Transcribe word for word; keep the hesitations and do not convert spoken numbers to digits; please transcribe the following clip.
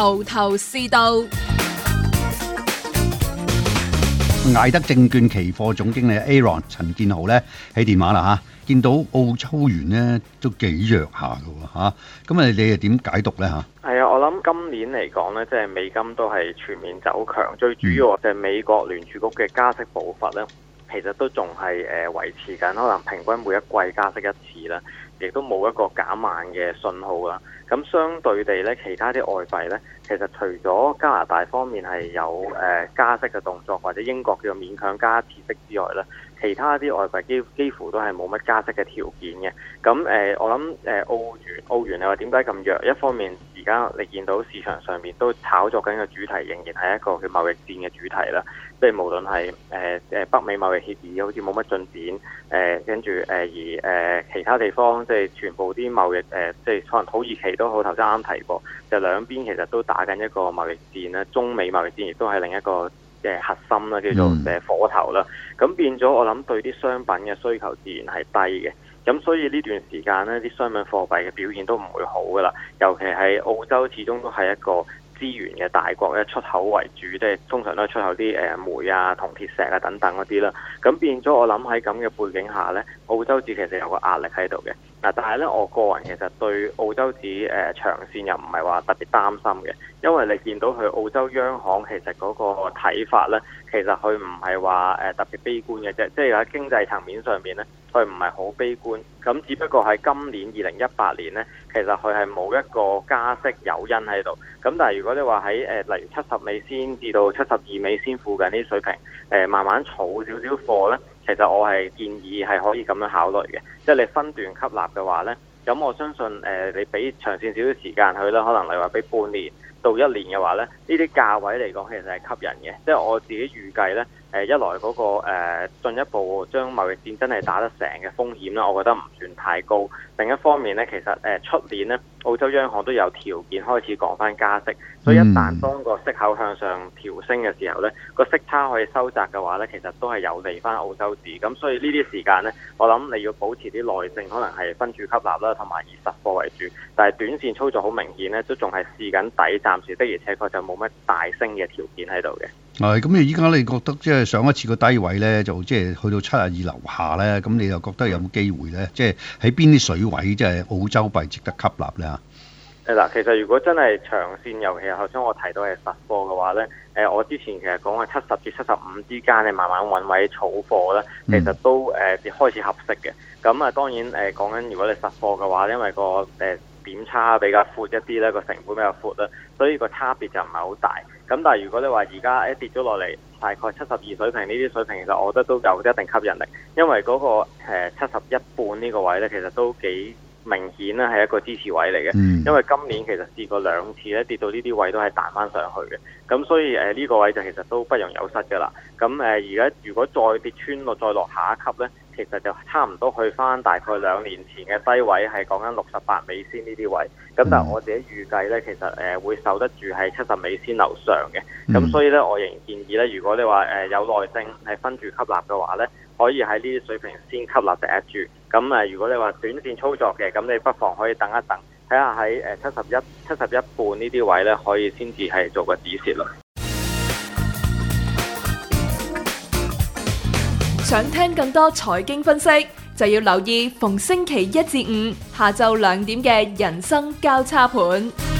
頭頭是道。 艾德證券期貨總經理 Aaron 陳建豪咧喺電話啦嚇，見到澳洲元咧都幾弱下嘅喎嚇，咁啊你又點解讀咧嚇？ 係啊，我諗今年嚟講咧，即係美金都係全面走強，最主要就係美國聯儲局嘅加息步伐咧，其實都仲係誒維持緊，可能平均每一季加息一次啦，亦都冇一個減慢嘅信號啦。咁相對地咧，其他啲外幣咧，其實除咗加拿大方面係有誒、呃、加息嘅動作，或者英國叫做勉強加一次息之外咧，其他啲外幣幾幾乎都係冇乜加息嘅條件嘅。咁誒、呃，我諗誒、呃、澳元澳元你話點解咁弱？一方面而家你見到市場上面都炒作緊嘅主題，仍然係一個叫貿易戰嘅主題啦。即係無論係誒誒北美貿易協議好似冇乜進展，誒跟住誒而誒、呃、其他地方即係全部啲貿易誒、呃，即係可能土耳其都好，頭先啱提過，就兩邊其實都打緊一個貿易戰啦。中美貿易戰亦都係另一個嘅核心啦，叫做誒火頭啦。咁、嗯、變咗我諗對啲商品嘅需求自然係低嘅。咁所以呢段時間呢啲商品貨幣嘅表現都唔會好噶啦。尤其係澳洲始終都係一個資源嘅大國咧，出口為主，即係通常都係出口啲誒煤啊、銅鐵石啊等等嗰啲啦。咁變咗我諗喺咁嘅背景下咧，澳洲紙其實有個壓力喺度嘅。嗱，但係咧，我個人其實對澳洲紙誒、呃、長線又唔係話特別擔心嘅，因為你見到佢澳洲央行其實嗰個睇法咧，其實佢唔係話誒特別悲觀嘅啫，即係喺經濟層面上面咧，佢唔係好悲觀。咁只不過喺今年二零一八年咧，其實佢係冇一個加息誘因喺度。咁但係如果你話喺誒例如七十美仙至到七十二美仙附近啲水平，誒、呃、慢慢儲少少貨咧，其實我係建議係可以咁樣考慮嘅，即係你分段吸納嘅話咧，咁我相信誒、呃、你俾長線少少時間去啦，可能你話俾半年到一年嘅話咧，呢啲價位嚟講其實係吸引嘅，即係我自己預計咧。誒一來嗰、那個誒、呃、進一步將貿易戰真係打得成嘅風險啦，我覺得唔算太高。另一方面咧，其實誒出、呃、年咧，澳洲央行都有條件開始講翻加息，所以一旦當個息口向上調升嘅時候咧，個息差可以收窄嘅話咧，其實都係有利翻澳洲紙。咁所以呢啲時間咧，我諗你要保持啲耐性，可能係分住吸納啦，同埋以實貨為主。但係短線操作好明顯咧，都仲係試緊底，暫時的而且確就冇乜大升嘅條件喺度嘅。 係咁，你依家你覺得即係上一次個低位咧，就即係去到七十二樓下咧，咁你又覺得有冇機會咧？即係喺邊啲水位，即係澳洲幣值得吸納咧？ 誒嗱，其實如果真係長線，尤其係頭先我提到係實貨嘅話咧，誒我之前其實講係七十至七十五之間，你慢慢揾位儲貨咧，其實都誒、呃、開始合適嘅。咁啊，當然誒講緊如果你實貨嘅話，因為個誒、呃點差比較闊一啲咧，個成本比較闊啦，所以個差別就唔係好大。咁但係如果你話而家一跌咗落嚟，大概七十二水平呢啲水平，其實我覺得都有一定吸引力，因為嗰、那個七十一半呢個位咧，其實都幾明顯咧係一個支持位嚟嘅。嗯、因為今年其實試過兩次咧跌到呢啲位都係彈翻上去嘅，咁所以誒呢、呃這個位就其實都不容有失㗎啦。咁誒而家如果再跌穿落再落下一級咧，其實就差唔多去翻大概兩年前嘅低位，係講緊六十八美仙呢啲位。咁但係我自己預計咧，其實誒、呃、會受得住係七十美仙樓上嘅。咁、嗯、所以咧，我仍然建議咧，如果你話誒、呃、有耐性係分住吸納嘅話咧，可以喺呢啲水平先吸納第一注。咁誒、呃，如果你話短線操作嘅，咁你不妨可以等一等，睇下喺誒七十一、七十一半呢啲位咧，可以先至係做個止蝕咯。 想聽更多財經分析，就要留意逢星期一至五下晝兩點嘅人生交叉盤。